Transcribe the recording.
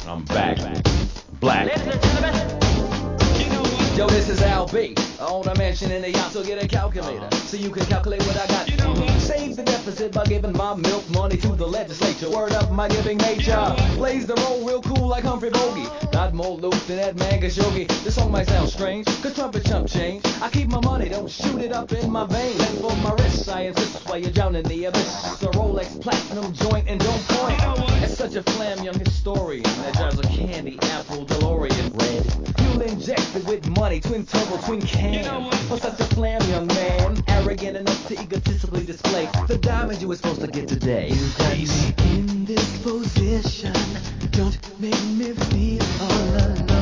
I'm back. Black. Yo, this is Al B. I own a mansion in the yacht, so get a calculator so you can calculate what I got. Save the deficit by giving my milk money to the legislature. Word up my giving nature. Plays the role real cool like Humphrey Bogey. Got more loot than that man Khashoggi. This song might sound strange, cause trumpet chump change. I keep my money, don't shoot it up in my veins. And for my wrist, I insist while you're down in the abyss. A Rolex platinum joint and don't point. It's such a flam young historian that drives a candy apple DeLorean red. Fuel injected with money, twin turbo, twin cam. For such a flam young man, arrogant enough to egotistically display the diamond you were supposed to get today. Peace.